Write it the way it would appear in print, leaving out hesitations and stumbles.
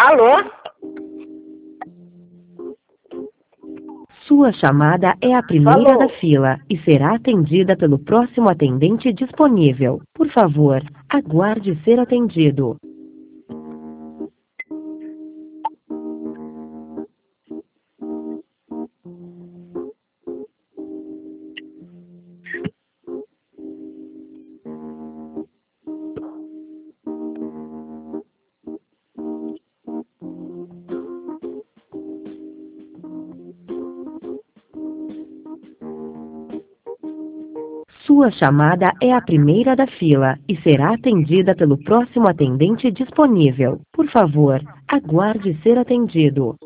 Alô? Sua chamada é a primeira Alô? da fila e será atendida pelo próximo atendente disponível. Por favor, aguarde ser atendido. Sua chamada é a primeira da fila e será atendida pelo próximo atendente disponível. Por favor, aguarde ser atendido.